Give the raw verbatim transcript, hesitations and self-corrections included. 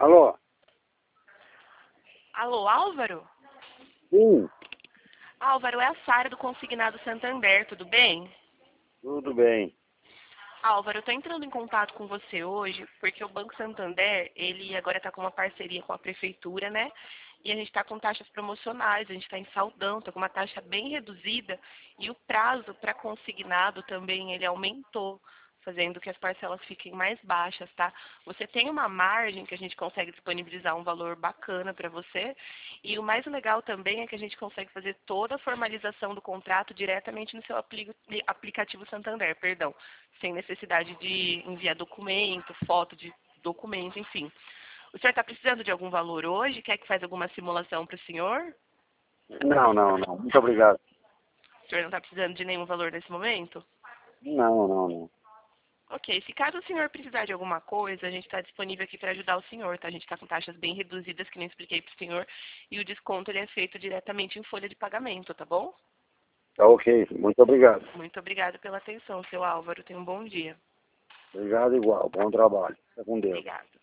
Alô? Alô, Álvaro? Sim, Álvaro, é a Sara do Consignado Santander, tudo bem? tudo bem. Álvaro, eu tô entrando em contato com você hoje porque o Banco Santander, ele agora está com uma parceria com a prefeitura, né? E a gente está com taxas promocionais, a gente está em saldão, está com uma taxa bem reduzida e o prazo para consignado também ele aumentou, fazendo que as parcelas fiquem mais baixas, tá? Você tem uma margem que a gente consegue disponibilizar um valor bacana para você e o mais legal também é que a gente consegue fazer toda a formalização do contrato diretamente no seu apli- aplicativo Santander, perdão, sem necessidade de enviar documento, foto de documento, enfim. O senhor está precisando de algum valor hoje? Quer que faça alguma simulação para o senhor? Não, não, não. Muito obrigado. O senhor não está precisando de nenhum valor nesse momento? Não, não, não. Ok, se caso o senhor precisar de alguma coisa, a gente está disponível aqui para ajudar o senhor, tá? A gente está com taxas bem reduzidas, que nem expliquei para o senhor, e o desconto ele é feito diretamente em folha de pagamento, tá bom? Tá ok. Muito obrigado. Muito obrigada pela atenção, seu Álvaro. Tenha um bom dia. Obrigado igual. Bom trabalho. Fica com Deus. Obrigada.